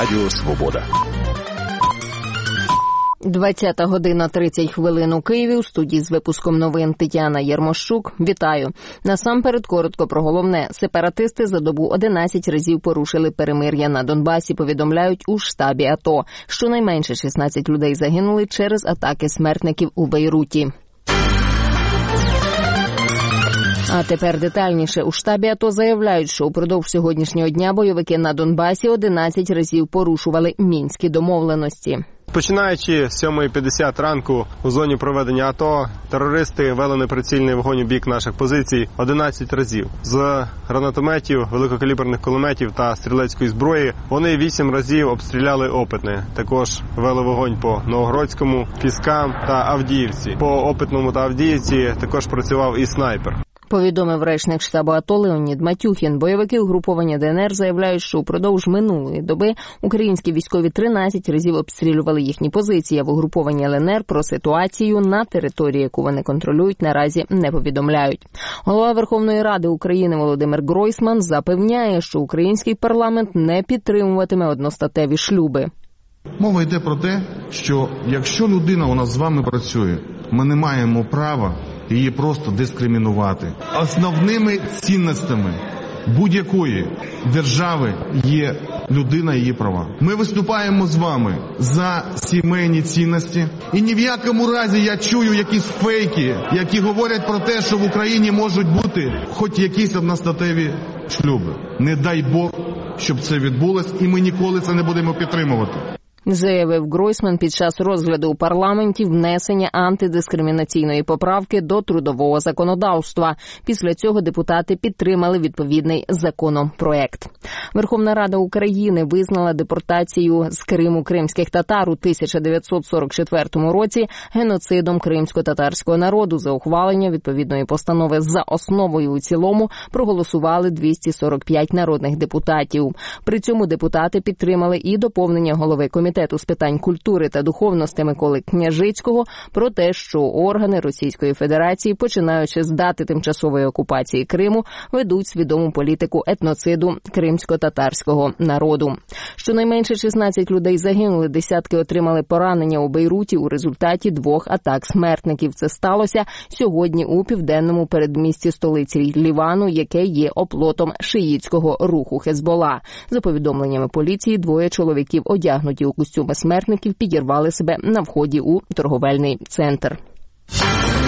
Радіо Свобода. 20 година 30 хвилин у Києві. У студії з випуском новин Тетяна Єрмощук. Вітаю. Насамперед коротко про головне. Сепаратисти за добу 11 разів порушили перемир'я на Донбасі, повідомляють у штабі АТО. Щонайменше 16 людей загинули через атаки смертників у Бейруті. А тепер детальніше. У штабі АТО заявляють, що упродовж сьогоднішнього дня бойовики на Донбасі 11 разів порушували мінські домовленості. Починаючи з 7:50 ранку у зоні проведення АТО, терористи вели неприцільний вогонь у бік наших позицій 11 разів. З гранатометів, великокаліберних кулеметів та стрілецької зброї вони 8 разів обстріляли Опитне. Також вели вогонь по Новогродському, Піскам та Авдіївці. По Опитному та Авдіївці також працював і снайпер. Повідомив речник штабу АТО Леонід Матюхін. Бойовики угруповання ДНР заявляють, що упродовж минулої доби українські військові 13 разів обстрілювали їхні позиції. В угрупованні ЛНР про ситуацію на території, яку вони контролюють, наразі не повідомляють. Голова Верховної Ради України Володимир Гройсман запевняє, що український парламент не підтримуватиме одностатеві шлюби. Мова йде про те, що якщо людина у нас з вами працює, ми не маємо права її просто дискримінувати. Основними цінностями будь-якої держави є людина і її права. Ми виступаємо з вами за сімейні цінності. І ні в якому разі я чую якісь фейки, які говорять про те, що в Україні можуть бути хоч якісь одностатеві шлюби. Не дай Бог, щоб це відбулось, і ми ніколи це не будемо підтримувати. Заявив Гройсман під час розгляду у парламенті внесення антидискримінаційної поправки до трудового законодавства. Після цього депутати підтримали відповідний законопроект. Верховна Рада України визнала депортацію з Криму кримських татар у 1944 році геноцидом кримсько-татарського народу. За ухвалення відповідної постанови за основу і у цілому проголосували 245 народних депутатів. При цьому депутати підтримали і доповнення голови комітету з питань культури та духовності Миколи Княжицького про те, що органи Російської Федерації, починаючи з дати тимчасової окупації Криму, ведуть свідому політику етноциду кримсько-татарського народу. Щонайменше 16 людей загинули, десятки отримали поранення у Бейруті у результаті 2 атак смертників. Це сталося сьогодні у південному передмісті столиці Лівану, яке є оплотом шиїтського руху Хезбола. За повідомленнями поліції, 2 чоловіків, одягнуті у костюми смертників, підірвали себе на вході у торговельний центр.